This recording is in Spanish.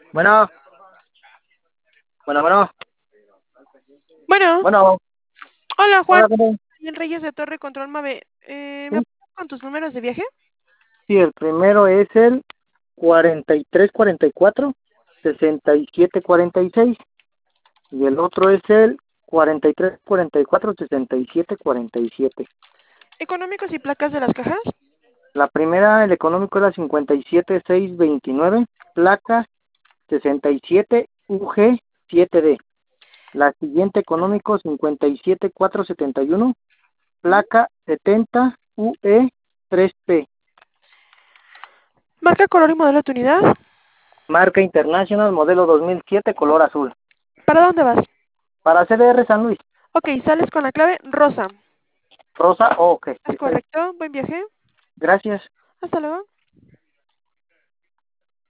Bueno, bueno, bueno, Bueno, bueno, hola Juan, hola, ¿cómo? Daniel Reyes de Torre Control Mave. ¿Me Sí, apoyas con tus números de viaje? sí, el primero es el 4344 6746 y el otro es el 4344 6747. Económicos y placas de las cajas. La primera, el económico era 57629, placa 67 UG7D. La siguiente económico 57471, Ujú. placa 70 UE3P. Marca, color y modelo de tu unidad. Marca International, modelo 2007, color azul. ¿Para dónde vas? Para CDR San Luis. Ok, sales con la clave rosa. Rosa, ok, ¿Es está bien. correcto? Buen viaje. Gracias. Hasta luego.